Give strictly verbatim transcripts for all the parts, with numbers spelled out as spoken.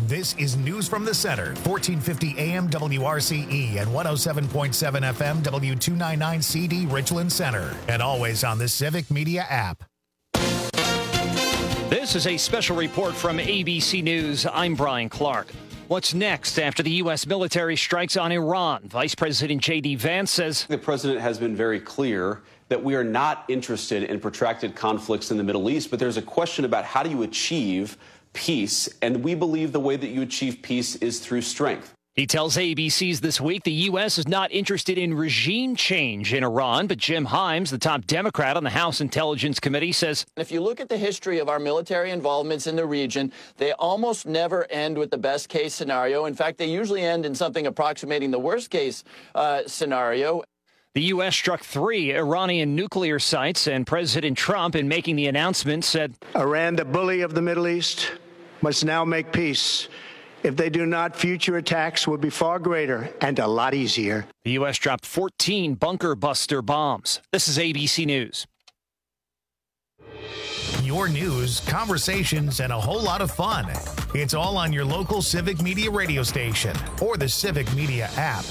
This is News from the Center, fourteen fifty A M W R C E and one oh seven point seven F M W two ninety-nine C D Richland Center. And always on the Civic Media app. This is a special report from A B C News. I'm Brian Clark. What's next after the U S military strikes on Iran? Vice President J D Vance says the president has been very clear that we are not interested in protracted conflicts in the Middle East, but there's a question about how do you achieve peace, and we believe the way that you achieve peace is through strength. He tells A B C's This Week the U S is not interested in regime change in Iran, but Jim Himes, the top Democrat on the House Intelligence Committee, says if you look at the history of our military involvements in the region, they almost never end with the best case scenario. In fact, they usually end in something approximating the worst case uh, scenario. The U S struck three Iranian nuclear sites, and President Trump, in making the announcement, said Iran, the bully of the Middle East, must now make peace. If they do not, future attacks will be far greater and a lot easier. The U S dropped fourteen bunker buster bombs. This is A B C News. Your news, conversations, and a whole lot of fun. It's all on your local Civic Media radio station or the Civic Media app.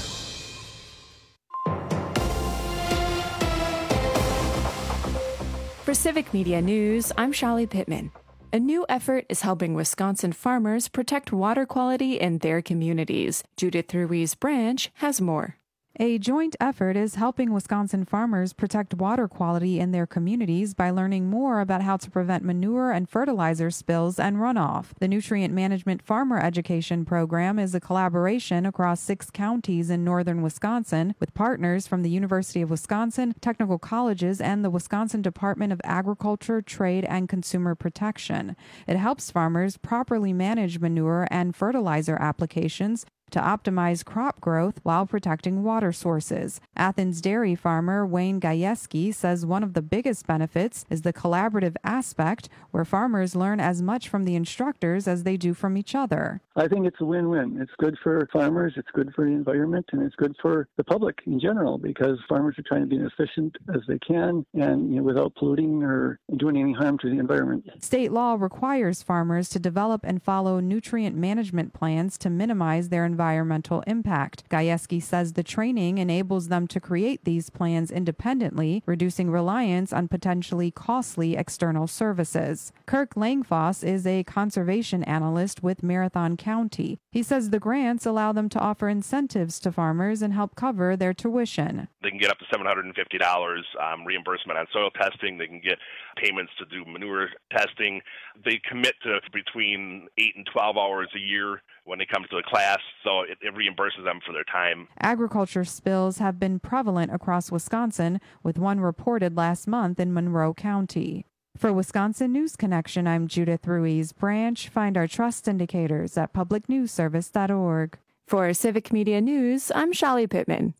For Civic Media News, I'm Shali Pittman. A new effort is helping Wisconsin farmers protect water quality in their communities. Judith Ruiz Branch has more. A joint effort is helping Wisconsin farmers protect water quality in their communities by learning more about how to prevent manure and fertilizer spills and runoff. The Nutrient Management Farmer Education Program is a collaboration across six counties in northern Wisconsin with partners from the University of Wisconsin, technical colleges, and the Wisconsin Department of Agriculture, Trade, and Consumer Protection. It helps farmers properly manage manure and fertilizer applications to optimize crop growth while protecting water sources. Athens dairy farmer Wayne Gajewski says one of the biggest benefits is the collaborative aspect, where farmers learn as much from the instructors as they do from each other. I think it's a win-win. It's good for farmers, it's good for the environment, and it's good for the public in general, because farmers are trying to be as efficient as they can and, you know, without polluting or doing any harm to the environment. State law requires farmers to develop and follow nutrient management plans to minimize their environmental impact. Gajewski says the training enables them to create these plans independently, reducing reliance on potentially costly external services. Kirk Langfoss is a conservation analyst with Marathon County. He says the grants allow them to offer incentives to farmers and help cover their tuition. They can get up to seven hundred fifty dollars um, reimbursement on soil testing. They can get payments to do manure testing. They commit to between eight and twelve hours a year when it comes to the class, so it, it reimburses them for their time. Agriculture spills have been prevalent across Wisconsin, with one reported last month in Monroe County. For Wisconsin News Connection, I'm Judith Ruiz Branch. Find our trust indicators at public news service dot org. For Civic Media News, I'm Shali Pittman.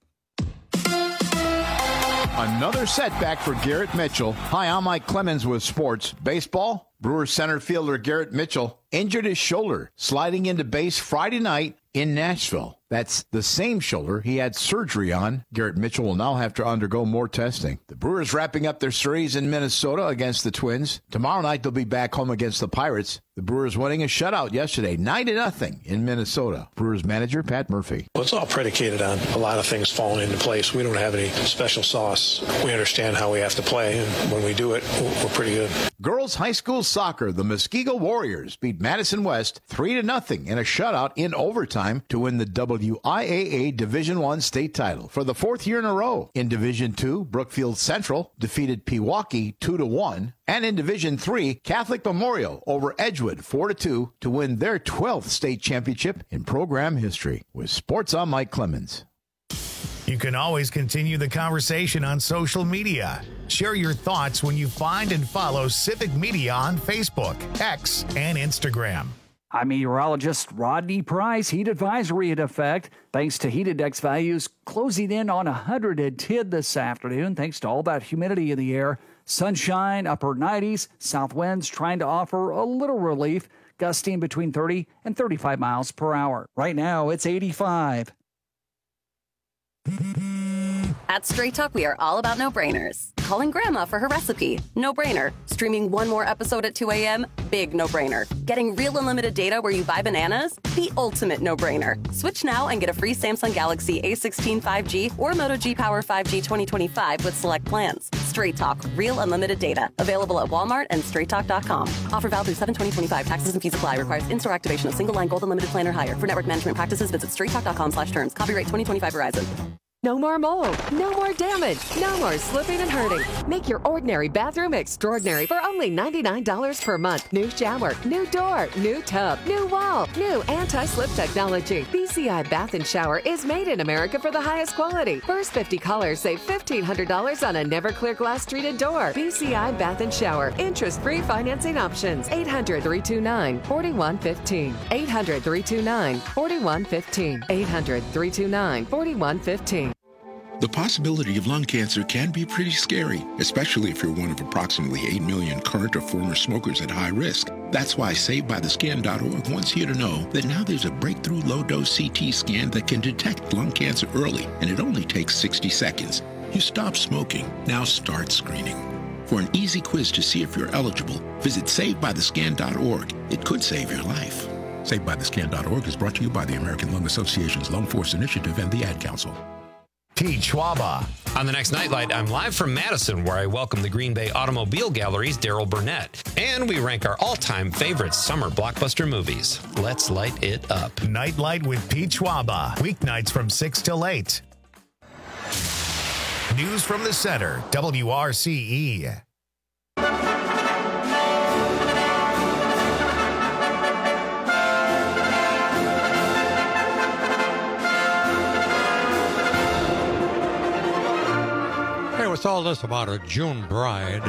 Another setback for Garrett Mitchell. Hi, I'm Mike Clemens with sports. Baseball, Brewers center fielder Garrett Mitchell injured his shoulder sliding into base Friday night in Nashville. That's the same shoulder he had surgery on. Garrett Mitchell will now have to undergo more testing. The Brewers wrapping up their series in Minnesota against the Twins. Tomorrow night they'll be back home against the Pirates. The Brewers winning a shutout yesterday, nine to nothing in Minnesota. Brewers manager Pat Murphy. Well, it's all predicated on a lot of things falling into place. We don't have any special sauce. We understand how we have to play, and when we do it, we're pretty good. Girls high school soccer, the Muskego Warriors beat Madison West three to nothing in a shutout in overtime to win the W I A A Division I state title for the fourth year in a row. In Division two, Brookfield Central defeated Pewaukee two to one. And in Division three, Catholic Memorial over Edgewood four to two to win their twelfth state championship in program history. With Sports, I'm Mike Clemens. You can always continue the conversation on social media. Share your thoughts when you find and follow Civic Media on Facebook, X, and Instagram. I'm meteorologist Rodney Price. Heat advisory in effect thanks to heat index values closing in on one hundred ten this afternoon, thanks to all that humidity in the air. Sunshine, upper nineties, south winds trying to offer a little relief, gusting between thirty and thirty-five miles per hour. Right now, it's eighty-five. At Straight Talk, we are all about no-brainers. Calling Grandma for her recipe? No-brainer. Streaming one more episode at two a.m.? Big no-brainer. Getting real unlimited data where you buy bananas? The ultimate no-brainer. Switch now and get a free Samsung Galaxy A sixteen five G or Moto G Power five G twenty twenty-five with select plans. Straight Talk. Real unlimited data. Available at Walmart and straight talk dot com. Offer valid through seven twenty twenty-five. Taxes and fees apply. Requires in-store activation of single-line gold unlimited plan or higher. For network management practices, visit straight talk dot com slash terms. Copyright twenty twenty-five Verizon. No more mold, no more damage, no more slipping and hurting. Make your ordinary bathroom extraordinary for only ninety-nine dollars per month. New shower, new door, new tub, new wall, new anti-slip technology. B C I Bath and Shower is made in America for the highest quality. First fifty callers save fifteen hundred dollars on a never clear glass treated door. B C I Bath and Shower. Interest-free financing options. eight hundred, three two nine, four one one five. eight hundred, three two nine, four one one five. eight hundred, three two nine, four one one five. The possibility of lung cancer can be pretty scary, especially if you're one of approximately eight million current or former smokers at high risk. That's why Save By The Scan dot org wants you to know that now there's a breakthrough low-dose C T scan that can detect lung cancer early, and it only takes sixty seconds. You stop smoking, now start screening. For an easy quiz to see if you're eligible, visit Save By The Scan dot org. It could save your life. Save By The Scan dot org is brought to you by the American Lung Association's Lung Force Initiative and the Ad Council. Pete Schwaba. On the next Nightlight, I'm live from Madison, where I welcome the Green Bay Automobile Gallery's Daryl Burnett. And we rank our all-time favorite summer blockbuster movies. Let's light it up. Nightlight with Pete Schwaba. Weeknights from six till eight. News from the Center, W R C E. What's all this about a June bride?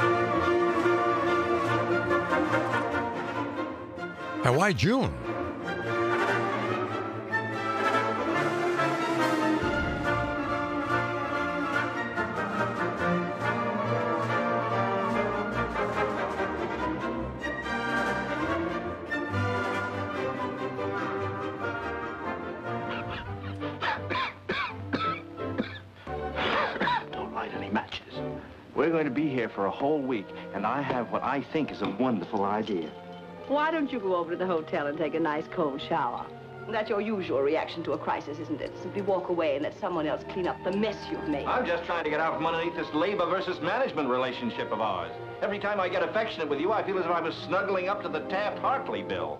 And why June? We're going to be here for a whole week, and I have what I think is a wonderful idea. Why don't you go over to the hotel and take a nice cold shower? That's your usual reaction to a crisis, isn't it? Simply walk away and let someone else clean up the mess you've made. I'm just trying to get out from underneath this labor versus management relationship of ours. Every time I get affectionate with you, I feel as if I was snuggling up to the Taft-Hartley bill.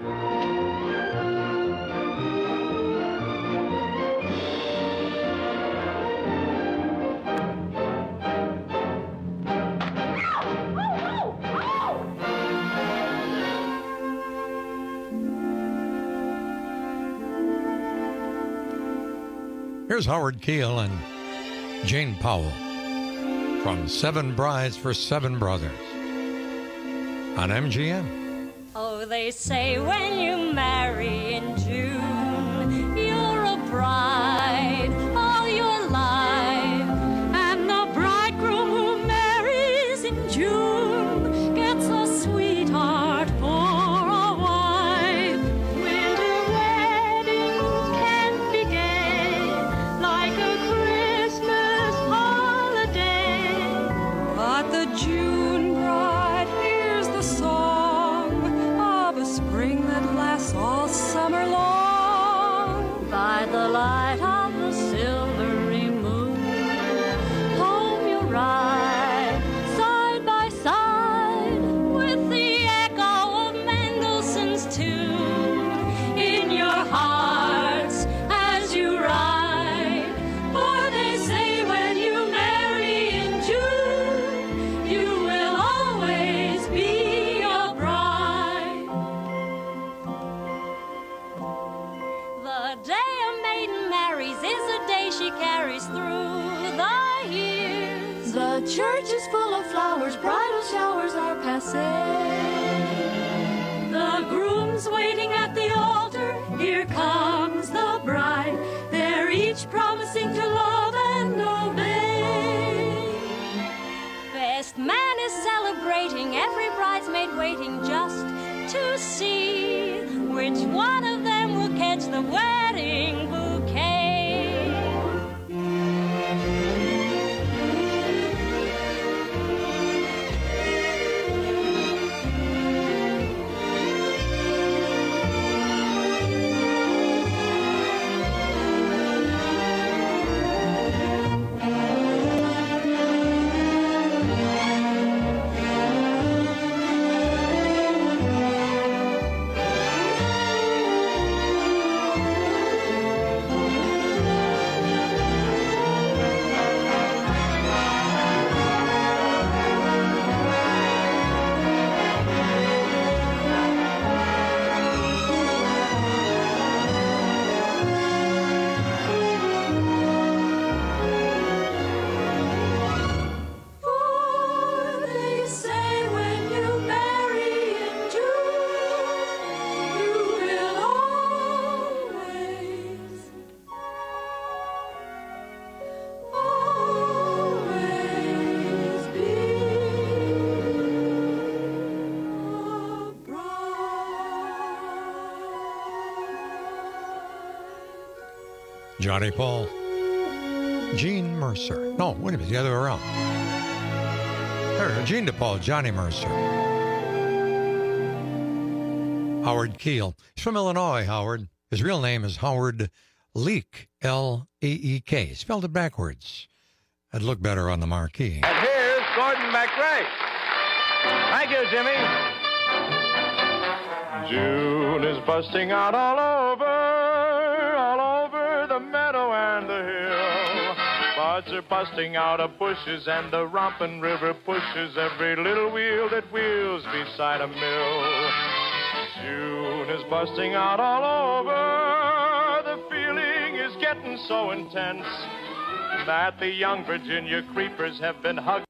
Here's Howard Keel and Jane Powell from Seven Brides for Seven Brothers on M G M. Oh, they say when you marry in June, you're a bride all your life. And the bridegroom who marries in June gets a sweetheart for a wife. Winter weddings can be gay, like a Christmas holiday. But the June bride hears the song of a spring that lasts all summer long. By the light of the silvery moon, home you ride, side by side, with the echo of Mendelssohn's tune in your hearts as you ride. For they say when you marry in June, you will always be a bride. The day a maiden marries is a day she carries through the years. The church is full of flowers, bridal showers are passé. The groom's waiting at the altar, here comes the bride. They're each promising to love and obey. Best man is celebrating, every bridesmaid waiting just to see which one of them will catch the wedding bouquet. Johnny Paul. Gene Mercer. No, wait a minute, the other way around. There, Gene DePaul, Johnny Mercer. Howard Keel. He's from Illinois, Howard. His real name is Howard Leek, L E E K. Spelled it backwards. That'd look better on the marquee. And here's Gordon MacRae. Thank you, Jimmy. June is busting out all over, all over the meadow and the hill. Buds are busting out of bushes and the romping river pushes every little wheel that wheels beside a mill. June is busting out all over. The feeling is getting so intense that the young Virginia creepers have been hugged.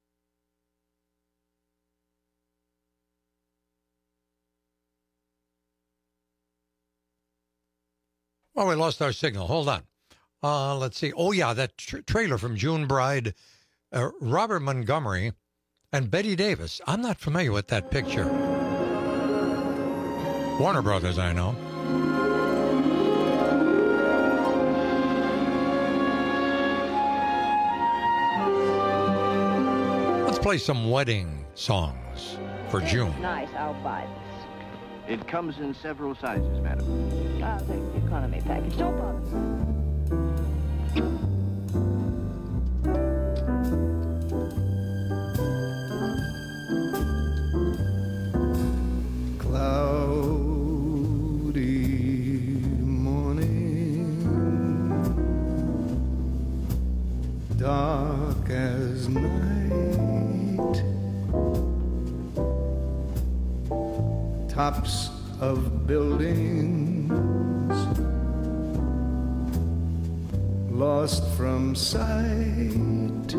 Oh, we lost our signal. Hold on. Uh, let's see. Oh, yeah, that tra- trailer from June Bride, uh, Robert Montgomery, and Betty Davis. I'm not familiar with that picture. Warner Brothers, I know. Let's play some wedding songs for June. Nice, I'll buy this. It comes in several sizes, madam. I'll take the economy package. Don't bother. Cloudy morning, dark as night, tops of buildings lost from sight,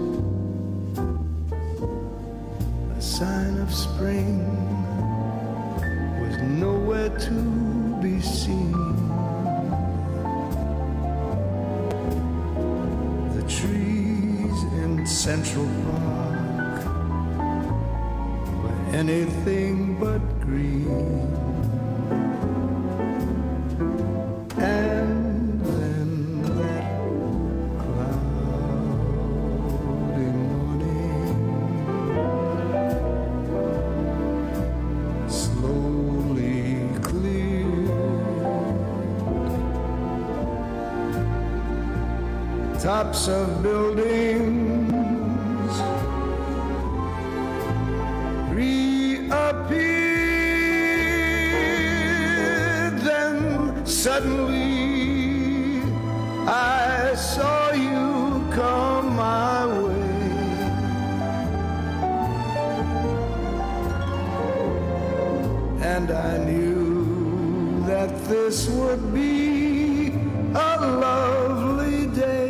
a sign of spring was nowhere to be seen. The trees in Central Park were anything but green. And then that cloudy morning slowly cleared. Tops of buildings reappeared. Then suddenly I saw you come my way. And I knew that this would be a lovely day.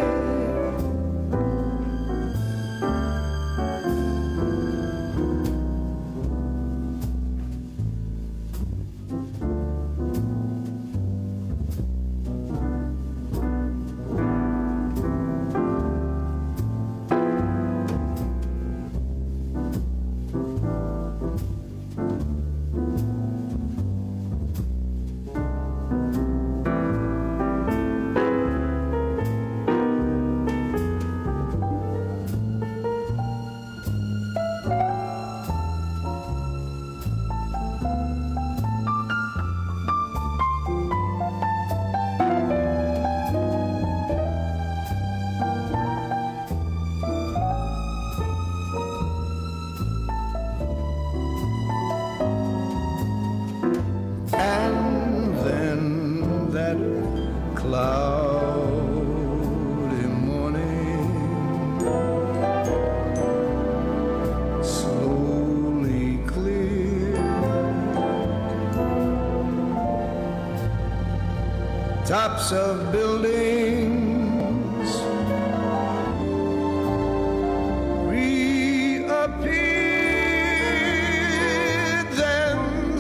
Cloudy morning slowly cleared. Tops of buildings reappeared. Then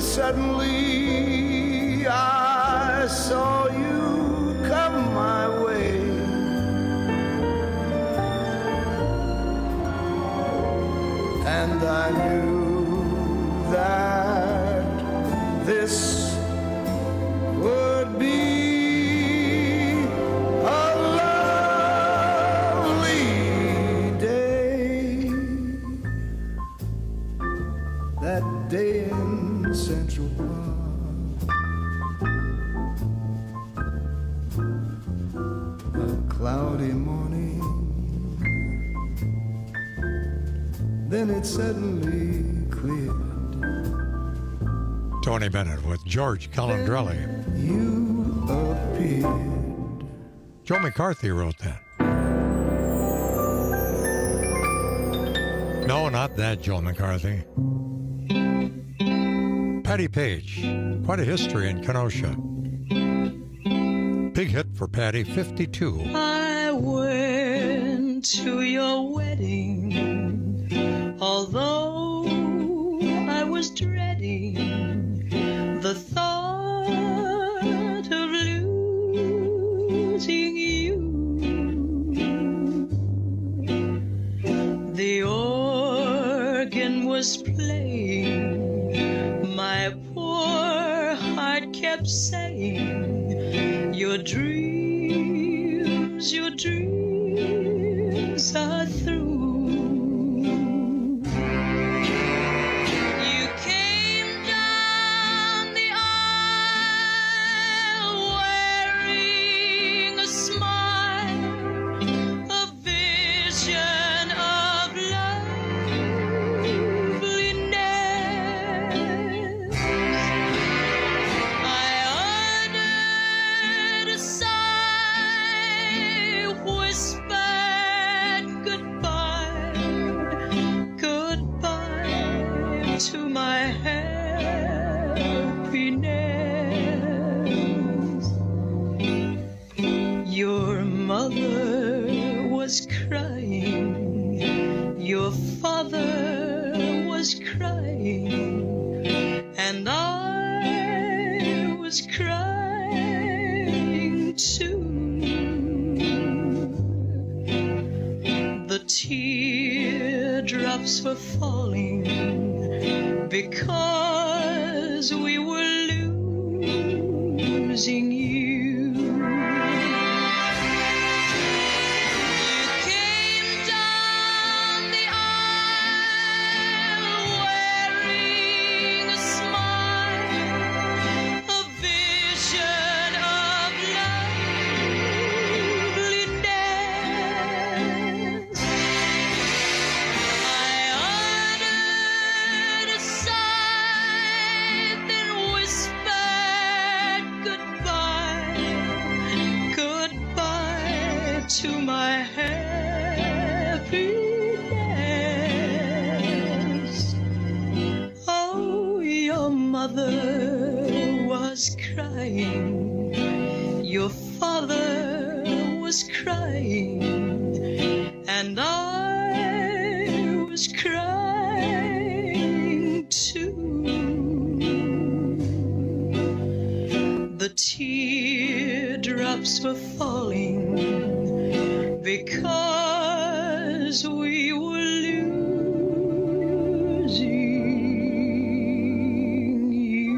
suddenly I saw you come my way. And I knew that this would be a then it suddenly cleared. Tony Bennett with George Calandrelli. You appeared. Joe McCarthy wrote that. No, not that Joe McCarthy. Patty Page, quite a history in Kenosha. Big hit for Patty, fifty-two. I went to your wedding, although I was dreading the thought of losing you. The organ was playing, my poor heart kept saying, your dreams, your dreams are through. You came down the aisle wearing a smile, a vision of loveliness. I uttered a sigh, whispered goodbye, goodbye to my happiness. Your mother was crying, your father was crying, and I was crying too. The teardrops were falling because we were losing you. You came down the aisle wearing a smile, a vision of loveliness. I uttered a sigh, then whispered goodbye, goodbye to my happiness. Oh, your mother was crying, your father was crying, and I was crying too. The teardrops were falling because we were losing you.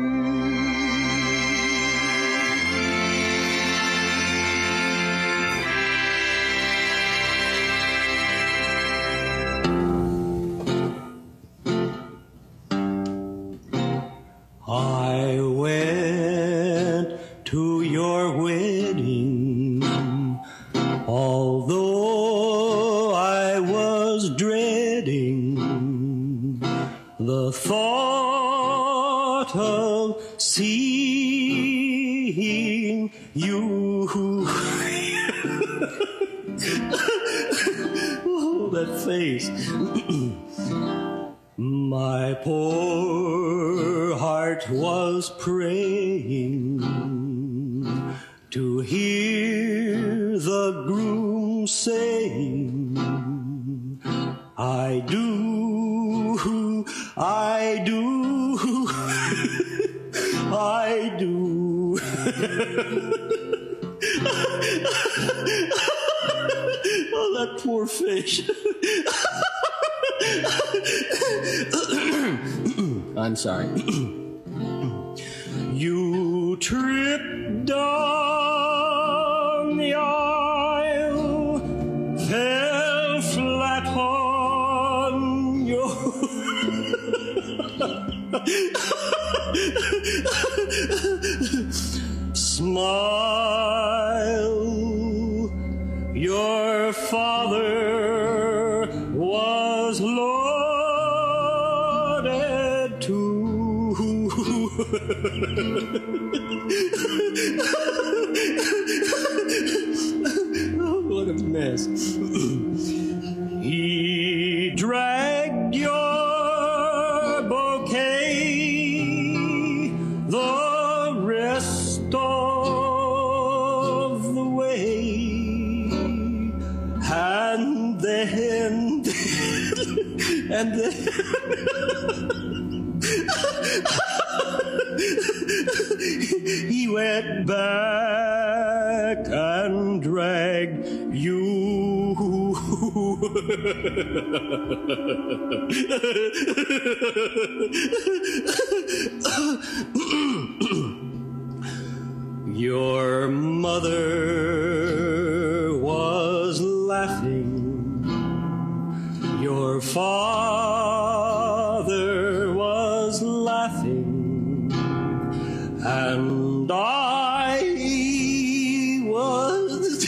I went to your wedding, although I was dreading the thought of seeing you. Oh, that face. My poor heart was praying to hear the groom saying, I do, I do, I do. Oh, that poor fish. I'm sorry. You tripped down the aisle, fell flat on your smile. Your father was lost. Oh, what a mess. He dragged your bouquet the rest of the way, and then, and then, he went back and dragged you. Your mother was laughing. Your father was laughing. And I was...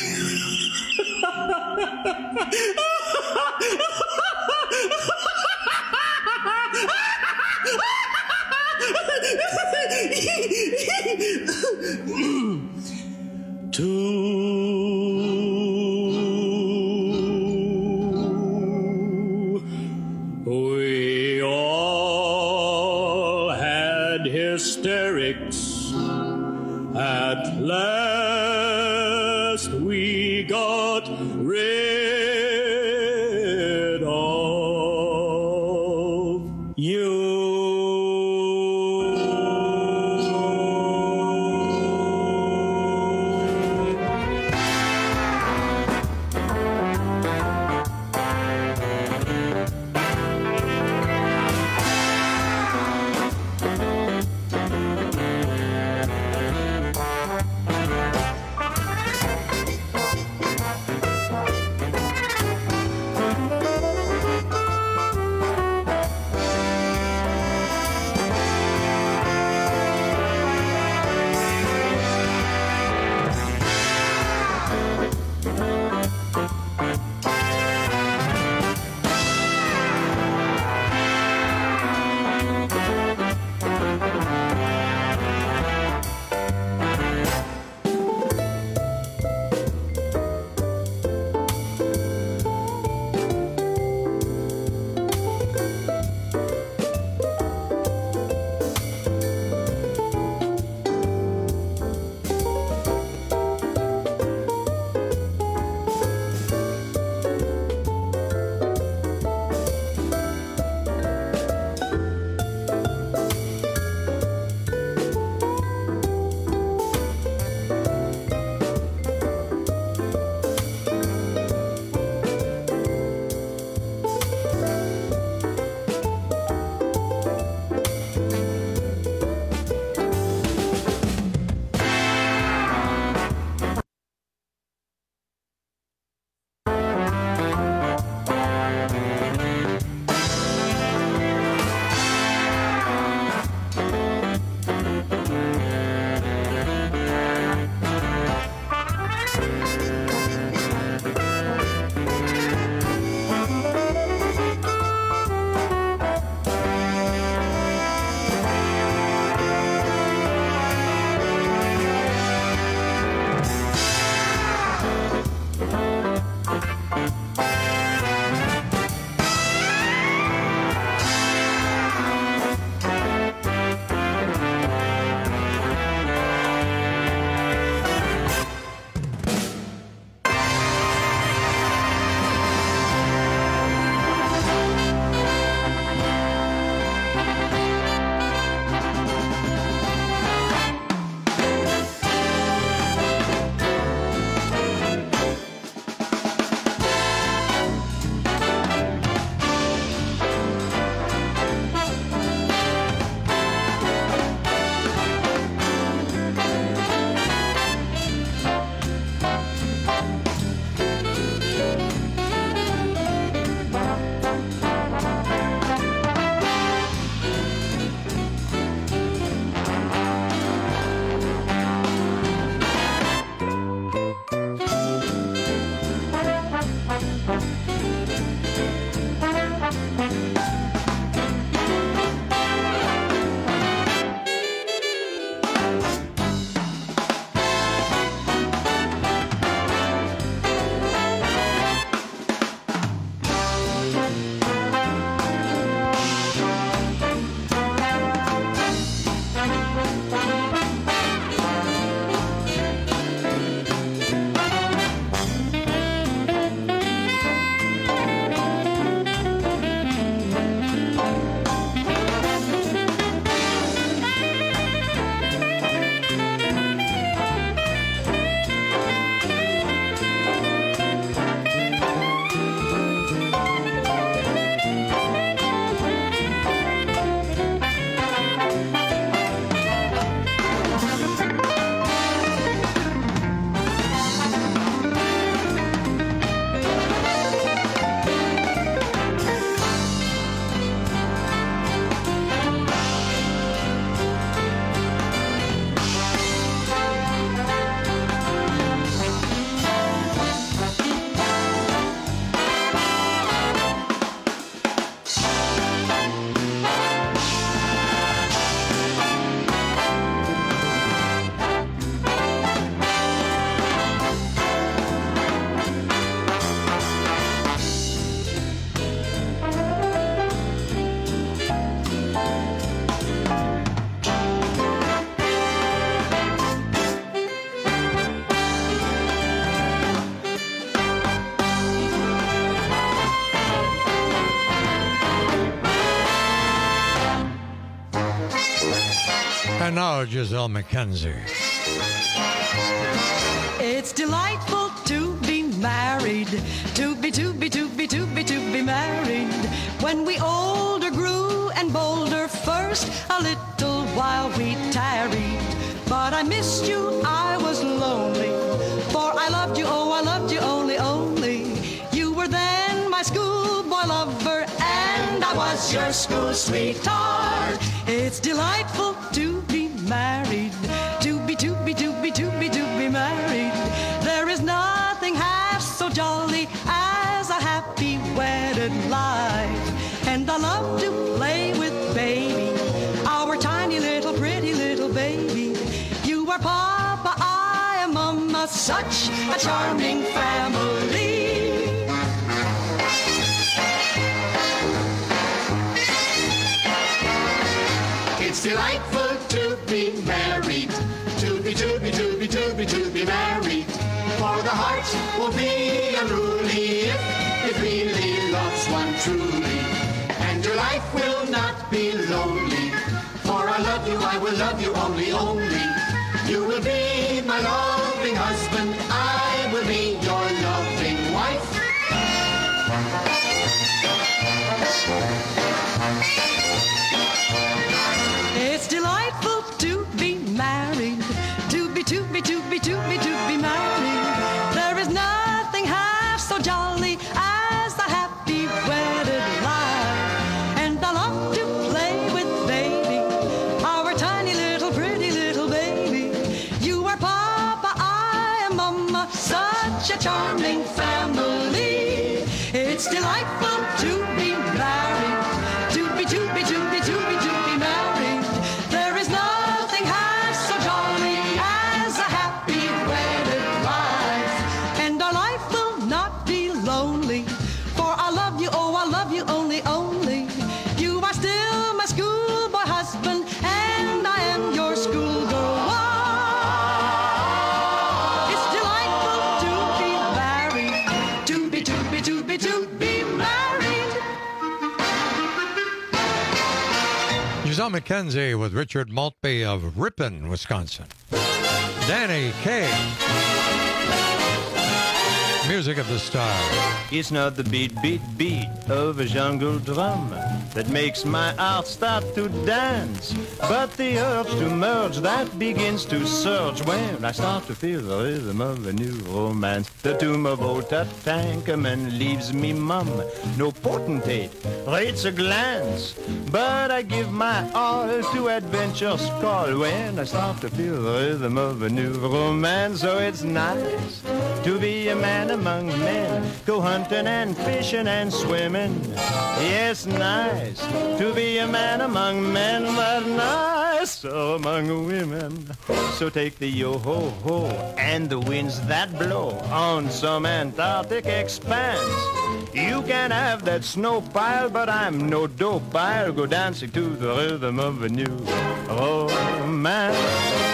Two. We all had hysterics. At last we got rid of you. Now, Giselle McKenzie. It's delightful to be married, to be, to be, to be, to be, to be married. When we older grew and bolder first, a little while we tarried. But I missed you, I was lonely, for I loved you, oh, I loved you only, only. You were then my schoolboy lover, and I was your school sweetheart. It's delightful to be married, to be, to be, to be, to be, to be married. There is nothing half so jolly as a happy wedded life. And I love to play with baby, our tiny little pretty little baby. You are Papa, I am Mama, such a charming family. It's delightful to be married, to be, to be, to be, to be, to be married. For the heart will be unruly if it really loves one truly. And your life will not be lonely, for I love you, I will love you only, only. You will be my loving husband, I will be your loving wife. It's delightful to be married, to be, to be, to be, to be, to be married. There is nothing half so jolly as the happy wedded life. And I love to play with baby, our tiny little pretty little baby. You are Papa, I am Mama, such a charming family. It's delightful to be married, to be, to be, to be, to be, to be married. There is nothing half so jolly as a happy wedded life. And our life will not be lonely, for I love you, oh, I love you only, only. You are still my schoolboy husband, and I am your schoolgirl wife. It's delightful to be married, to be, to be, to be, to be married. Giselle McKenzie with Richard Maltby of Ripon, Wisconsin. Danny Kaye. Music of the Star. It's not the beat, beat, beat of a jungle drum that makes my heart start to dance, but the urge to merge that begins to surge when I start to feel the rhythm of a new romance. The tomb of old Tutankhamun leaves me mum, no potentate rates a glance, but I give my all to adventure's call when I start to feel the rhythm of a new romance. So it's nice to be a man among men, go hunting and fishing and swimming. Yes, nice to be a man among men, but nice among women. So take the yo-ho-ho and the winds that blow on some Antarctic expanse. You can have that snow pile, but I'm no dope. I'll go dancing to the rhythm of a new romance.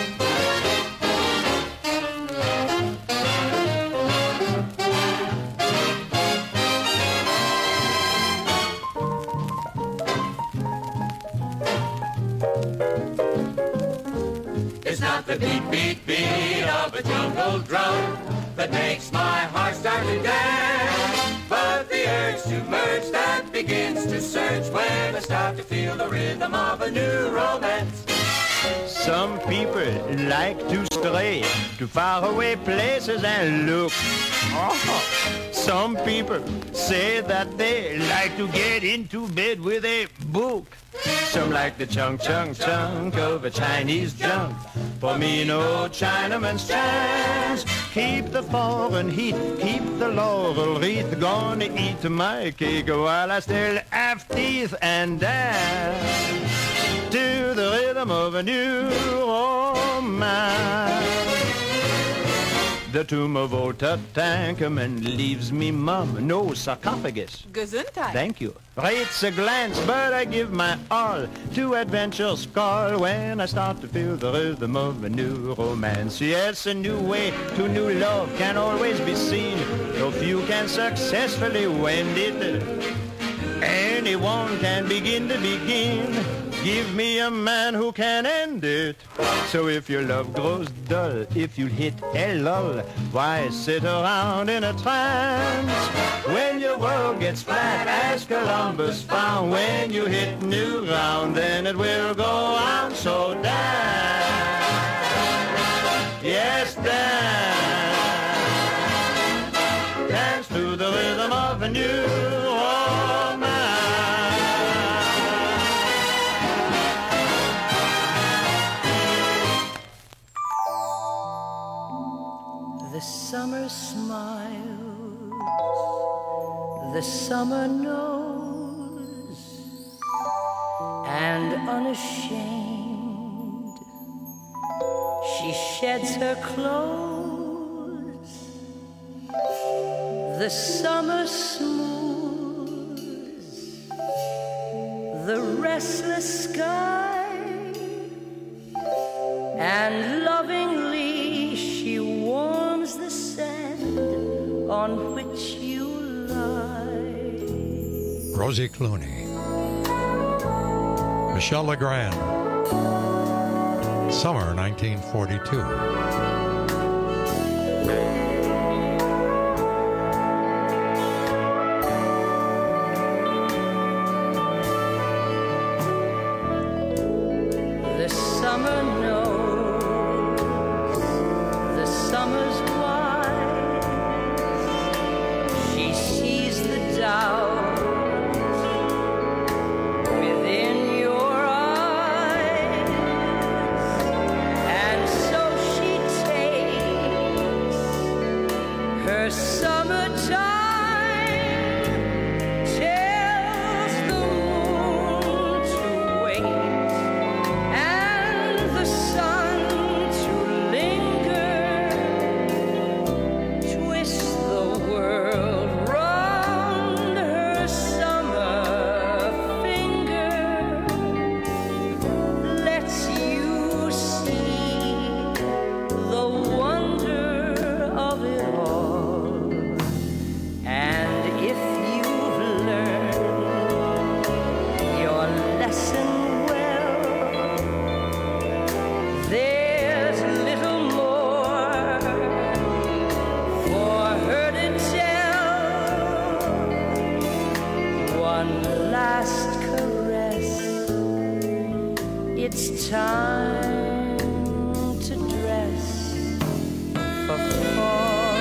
It's not the beat, beat, beat of a jungle drum that makes my heart start to dance, but the urge to merge that begins to surge when I start to feel the rhythm of a new romance. Some people like to stray to faraway places and look. Oh, some people say that they like to get into bed with a book. Some like the chunk, chunk, chunk of a Chinese junk. For me, no Chinaman's chance. Keep the foreign heat, keep the laurel wreath. Gonna eat my cake while I still have teeth and dance to the rhythm of a new romance. The tomb of old Tutankhamun leaves me mum, no sarcophagus. Gesundheit. Thank you. Rates a glance, but I give my all to adventure's call when I start to feel the rhythm of a new romance. Yes, a new way to new love can always be seen, though few can successfully wend it. Anyone can begin to begin Give me a man who can end it. So if your love grows dull, if you hit a lull, why sit around in a trance? When your world gets flat as Columbus found, when you hit new ground, then it will go on. So dance, yes dance, dance to the rhythm of a new romance. The summer smiles, the summer knows, and unashamed she sheds her clothes. The summer smooths the restless sky, and lovingly she warms the sand on which you lie. Rosie Clooney, Michelle Legrand, summer nineteen forty-two. The summer knows, the summer's wise. She sees the doubt within your eyes, and so she takes her summertime. It's time to dress for fall.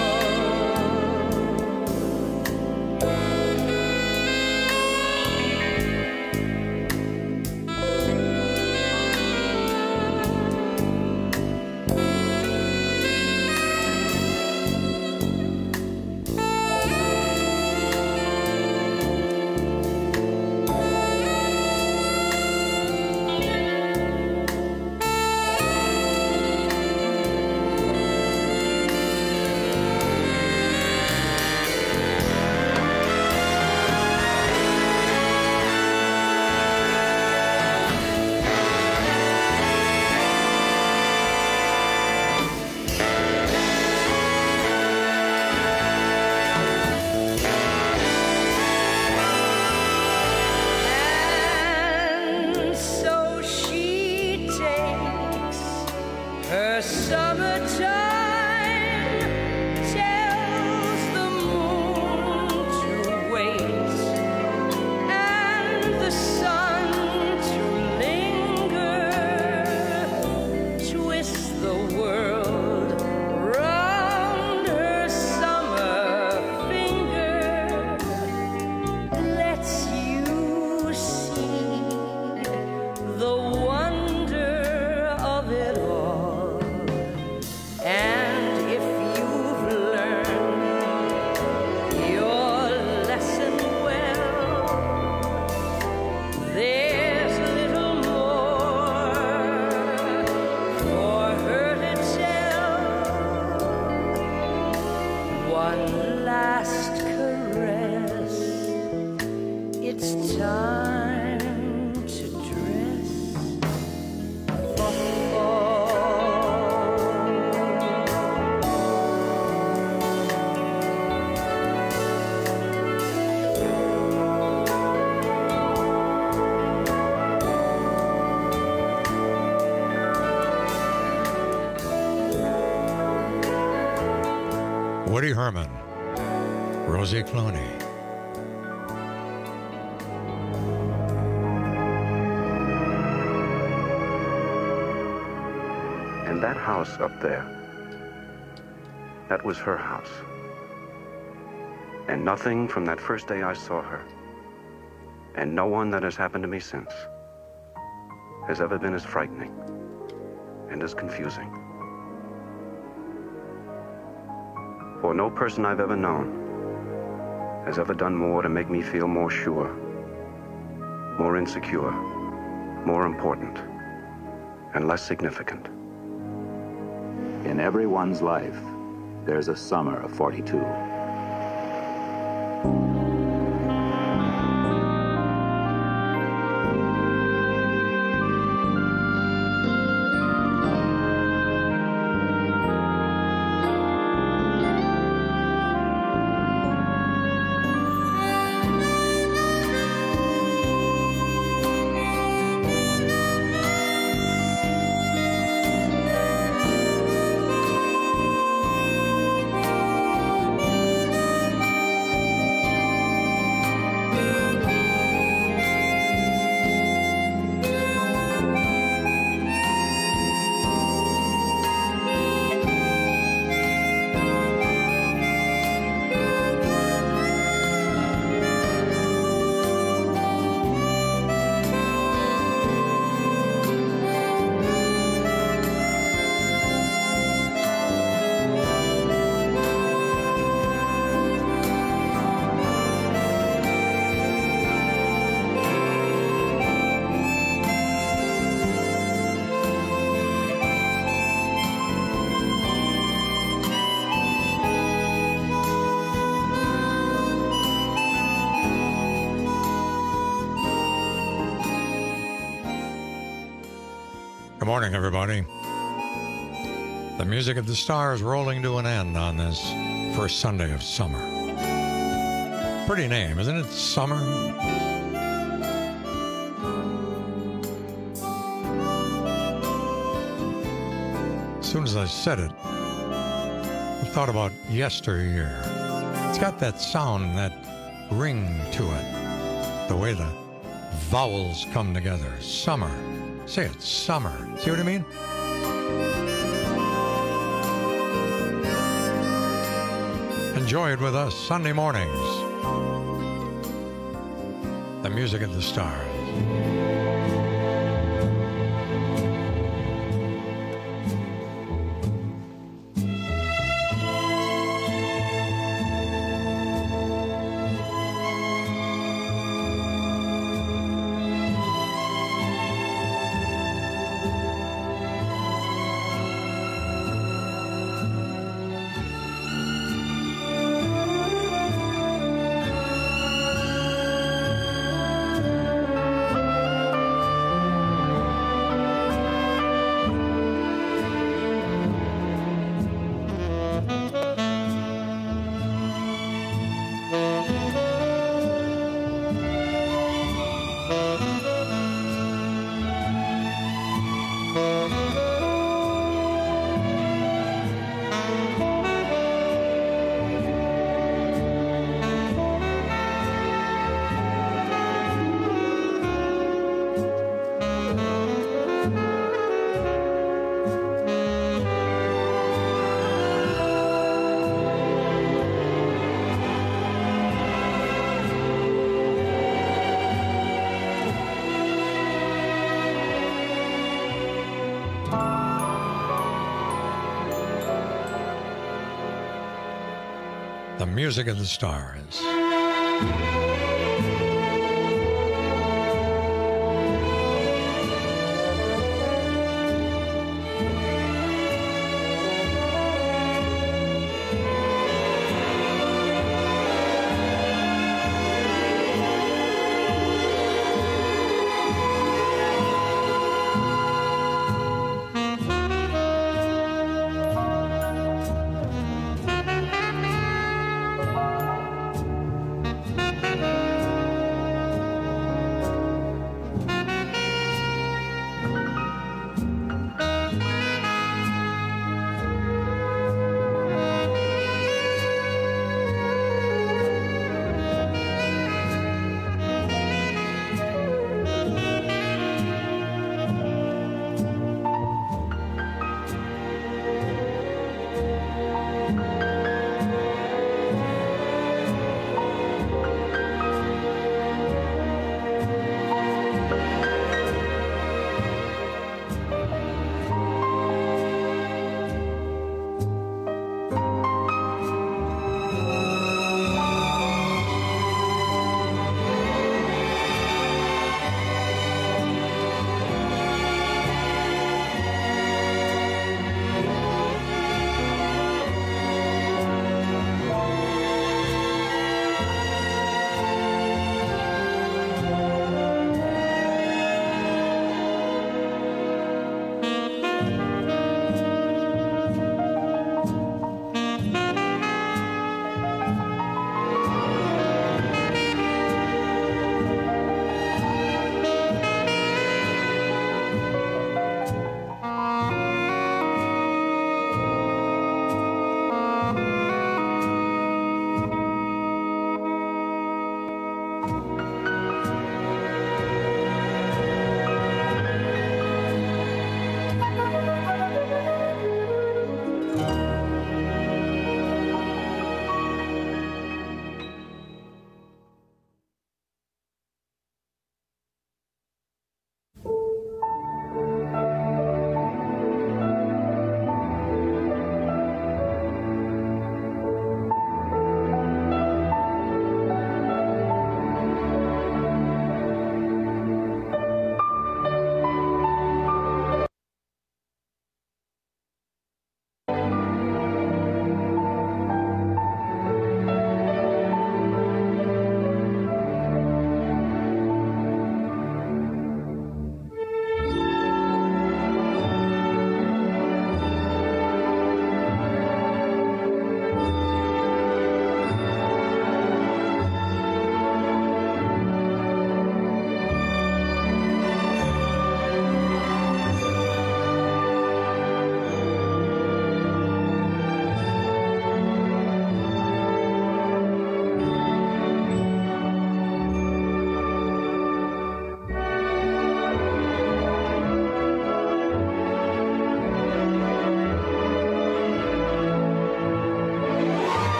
Woody Herman, Rosie Clooney. And that house up there, that was her house. And nothing from that first day I saw her, and no one that has happened to me since, has ever been as frightening and as confusing. For no person I've ever known has ever done more to make me feel more sure, more insecure, more important, and less significant. In everyone's life, there's a summer of forty-two. Good morning, everybody. The music of the stars rolling to an end on this first Sunday of summer. Pretty name, isn't it? Summer. As soon as I said it, I thought about yesteryear. It's got that sound, that ring to it. The way the vowels come together. Summer. Say it, summer. See what I mean? Enjoy it with us Sunday mornings. The music of the stars. The music of the stars.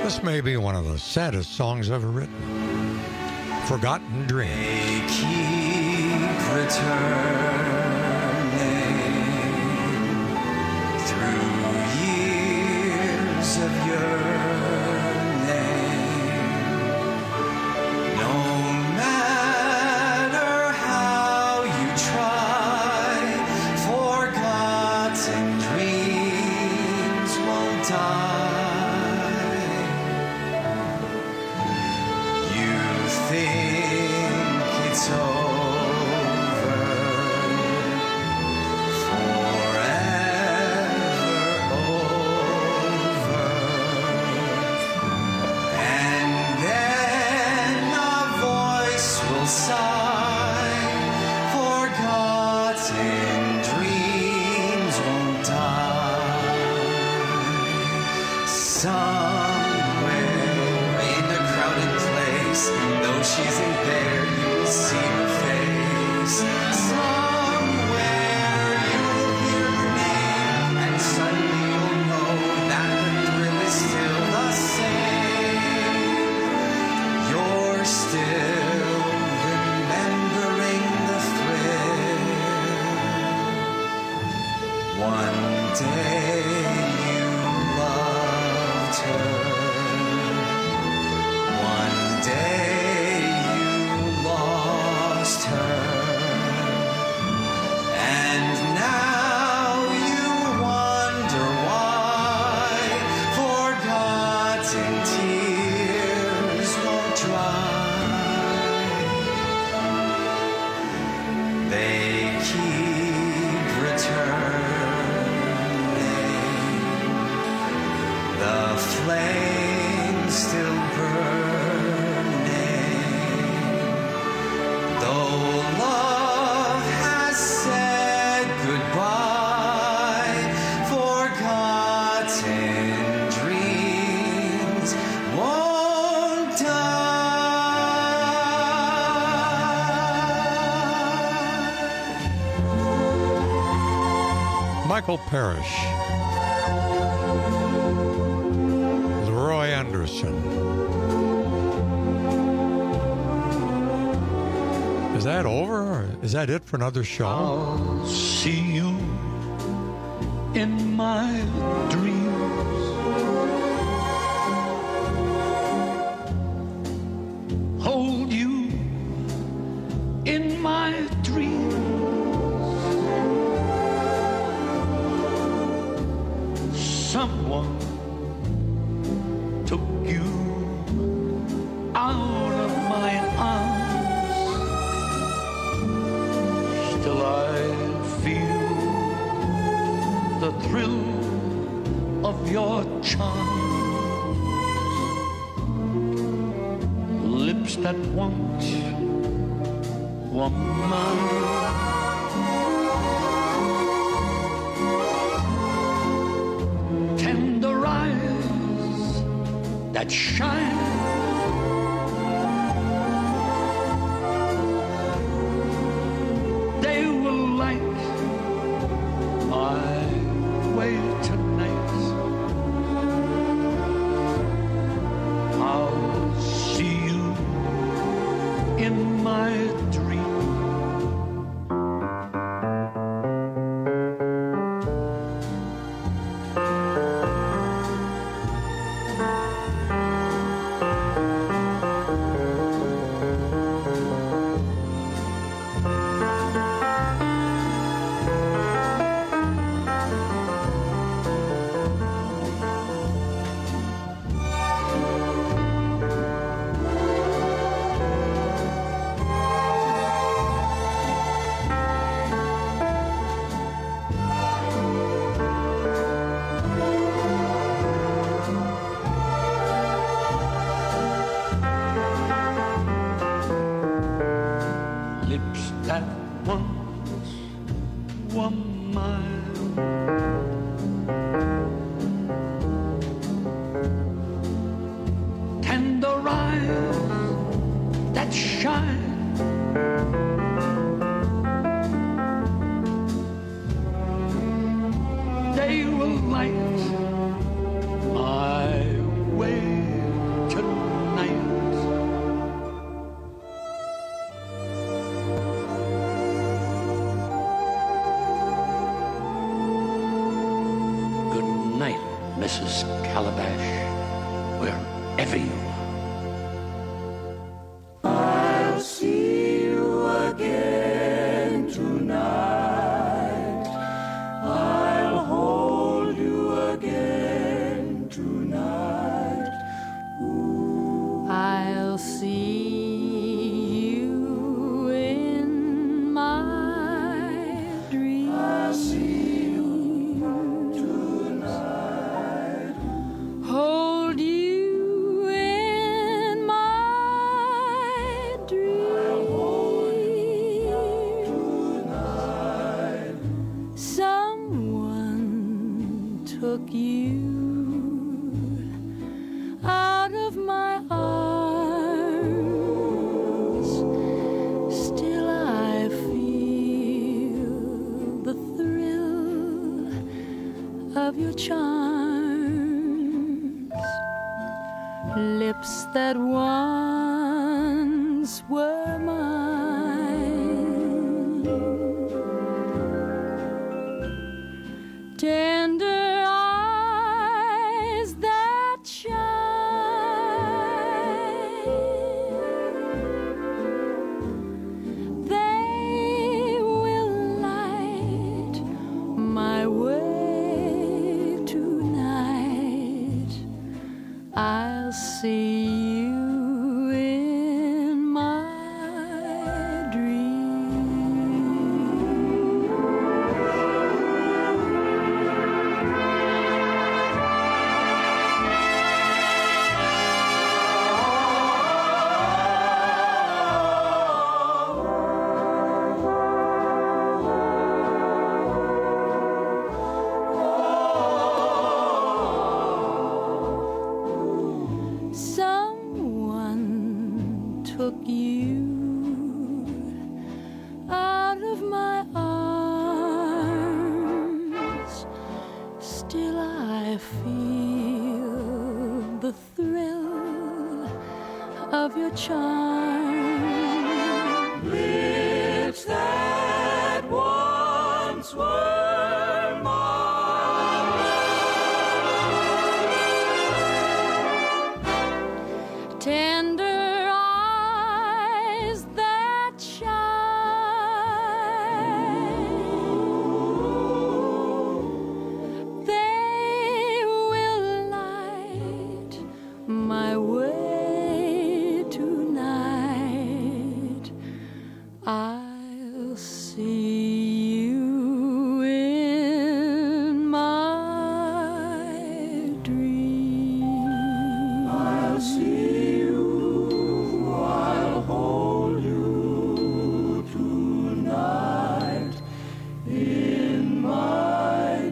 This may be one of the saddest songs ever written. Forgotten Dreams. They keep returning through years of yearning. No matter how you try, forgotten dreams won't die. You think it's over, forever over, and then a voice will sigh, forgotten dreams won't die. Somewhere in a crowded place, though she isn't there, you will see her face. Somewhere you will hear her name, and suddenly you'll know that the thrill is still the same. You're still remembering the thrill. One day you loved her. One day you lost her, and now you wonder why forgotten tears won't dry. They keep returning, the flame still burning, though love has said goodbye, forgotten dreams won't die. Michael Parrish. Leroy Anderson. Is that over? Or is that it for another show? I'll see you in my dreams. Hold you in my dreams. Someone took you out of my arms. Still I feel the thrill of your charm. Lips that once were mine. Tender eyes that shine. They will light my way tonight. I'll see you in my dream. They will light my way Missus Calabash, wherever you are. I'll see you again tonight. I'll hold you again tonight. Ooh. I'll see you in my dreams. I'll see you tonight. Hold you in my dreams. I'll hold you tonight. Someone took you out of my arms. Still I feel the thrill of your charms. Lips that once were mine. Tender eyes that shine. They will light my way tonight. I'll see you in my dreams. Someone took you out of my arms. Still I feel the thrill of your charm. Lips that once were mine. Tender eyes that shine. They will light my way tonight. I'll see you in my dreams. I'll see you, I'll hold you tonight in my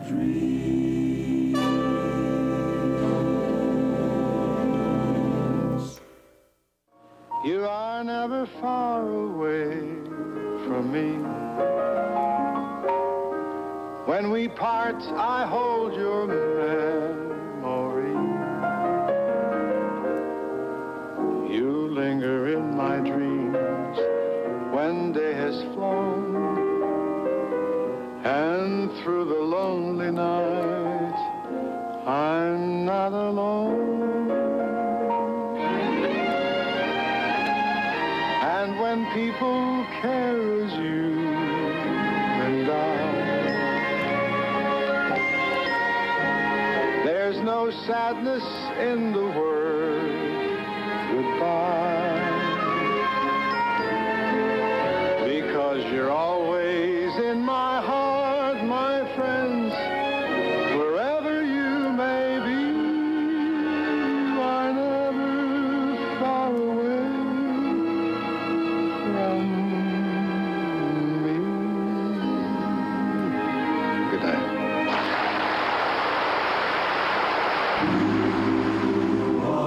dreams. You are never far away from me. When we part, I hold your memory. You linger in my dreams when day has flown, and through the lonely night, I'm not alone. And when people care as you and I, there's no sadness in the word goodbye, because you're always in my heart, my friends, wherever you may be. You are never far away from me. Good night. You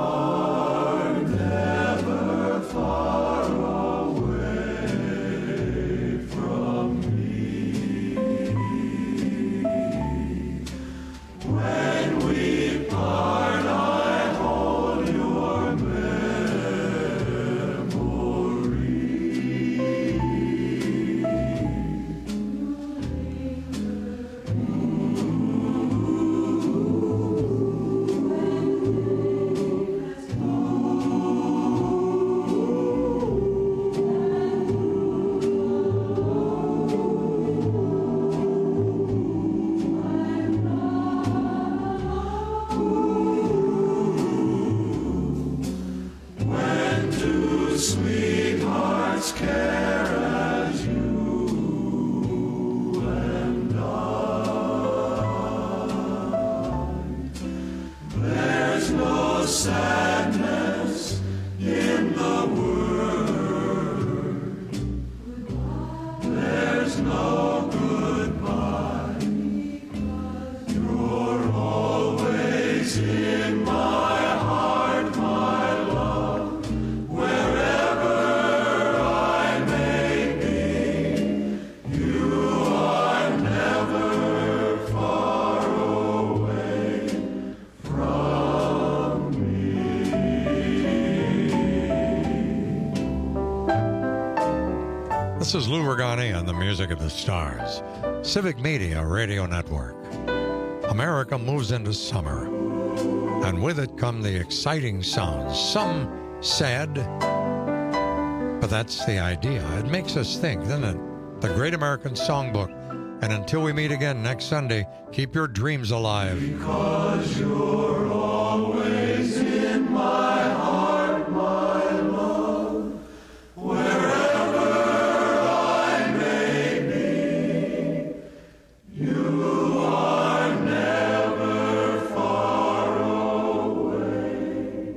This is Lou Regani on the Music of the Stars. Civic Media Radio Network. America moves into summer, and with it come the exciting sounds. Some sad, but that's the idea. It makes us think, doesn't it? The Great American Songbook. And until we meet again next Sunday, keep your dreams alive. Because you're always in my heart, my love, wherever I may be, you are never far away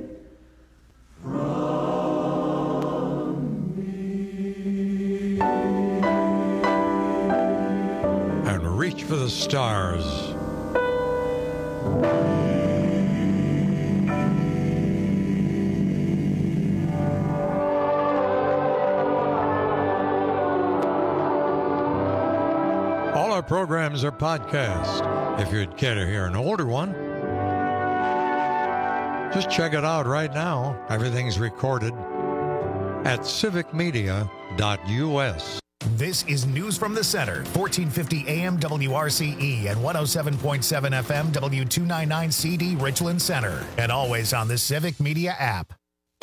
from me. And reach for the stars. All our programs are podcast. If you'd care to hear an older one, just check it out right now. Everything's recorded at civic media dot U S. This is News from the Center, fourteen fifty A M W R C E and one oh seven point seven F M W two ninety-nine C D Richland Center, and always on the Civic Media app.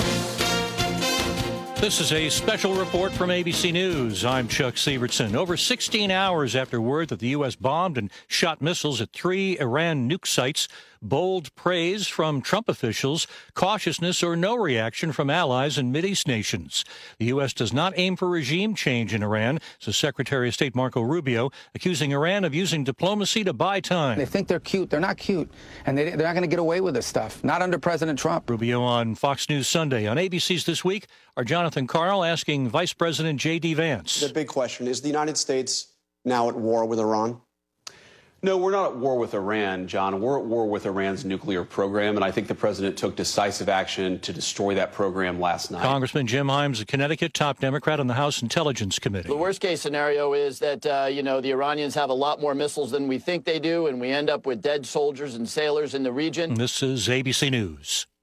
This is a special report from A B C News. I'm Chuck Sievertson. Over sixteen hours after word that the U S bombed and shot missiles at three Iran nuke sites, bold praise from Trump officials, cautiousness or no reaction from allies and Mideast nations. The U S does not aim for regime change in Iran, says Secretary of State Marco Rubio, accusing Iran of using diplomacy to buy time. They think they're cute. They're not cute. And they, they're not going to get away with this stuff. Not under President Trump. Rubio on Fox News Sunday. On A B C's This Week, our Jonathan Karl asking Vice President J D. Vance. The big question, is the United States now at war with Iran? No, we're not at war with Iran, John. We're at war with Iran's nuclear program, and I think the president took decisive action to destroy that program last night. Congressman Jim Himes of Connecticut, top Democrat on the House Intelligence Committee. The worst-case scenario is that, uh, you know, the Iranians have a lot more missiles than we think they do, and we end up with dead soldiers and sailors in the region. This is A B C News.